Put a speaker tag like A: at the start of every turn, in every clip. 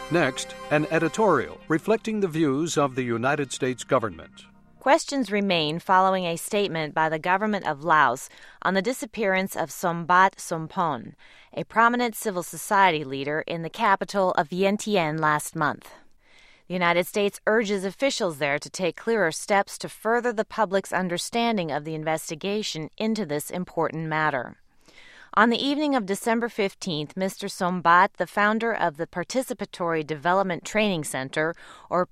A: Next, an editorial reflecting the views of the United States government.
B: Questions remain following a statement by the government of Laos on the disappearance of Sombath Somphonen, a prominent civil society leader in the capital of Vientiane last month. The United States urges officials there to take clearer steps to further the public's understanding of the investigation into this important matter. On the evening of December 15th, Mr. Sombath, the founder of the Participatory Development Training Center, or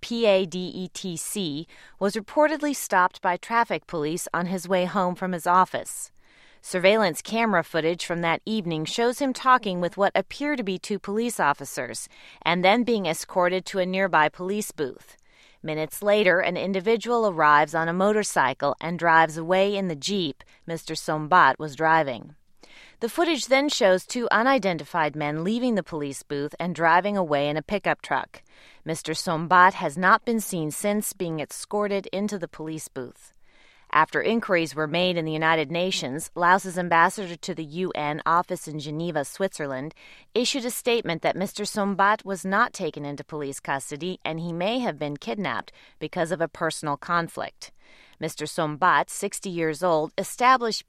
B: PADETC, was reportedly stopped by traffic police on his way home from his office. Surveillance camera footage from that evening shows him talking with what appear to be two police officers, and then being escorted to a nearby police booth. Minutes later, an individual arrives on a motorcycle and drives away in the Jeep Mr. Sombath was driving. The footage then shows two unidentified men leaving the police booth and driving away in a pickup truck. Mr. Sombath has not been seen since being escorted into the police booth. After inquiries were made in the United Nations, Laos's ambassador to the UN office in Geneva, Switzerland, issued a statement that Mr. Sombath was not taken into police custody and he may have been kidnapped because of a personal conflict. Mr. Sombath, 60 years old, established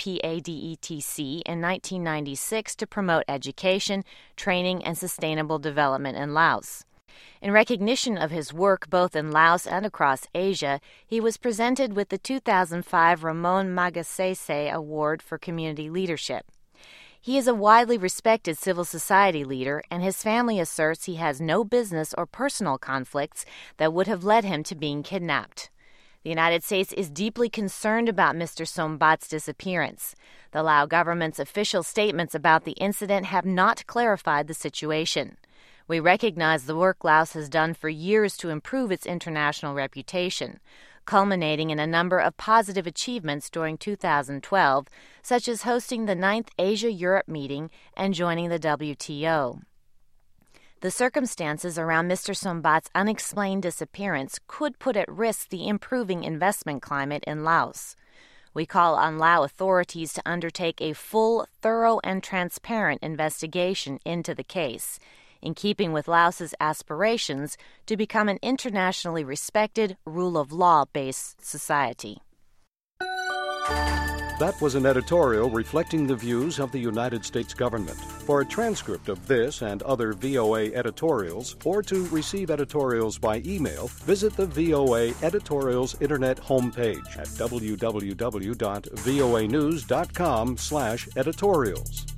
B: PADETC in 1996 to promote education, training, and sustainable development in Laos. In recognition of his work both in Laos and across Asia, he was presented with the 2005 Ramon Magsaysay Award for Community Leadership. He is a widely respected civil society leader, and his family asserts he has no business or personal conflicts that would have led him to being kidnapped. The United States is deeply concerned about Mr. Sombath's disappearance. The Lao government's official statements about the incident have not clarified the situation. We recognize the work Laos has done for years to improve its international reputation, culminating in a number of positive achievements during 2012, such as hosting the 9th Asia-Europe meeting and joining the WTO. The circumstances around Mr. Sombath's unexplained disappearance could put at risk the improving investment climate in Laos. We call on Lao authorities to undertake a full, thorough, and transparent investigation into the case, in keeping with Laos's aspirations to become an internationally respected, rule-of-law-based society.
A: That was an editorial reflecting the views of the United States government. For a transcript of this and other VOA editorials, or to receive editorials by email, visit the VOA Editorials Internet homepage at www.voanews.com/editorials.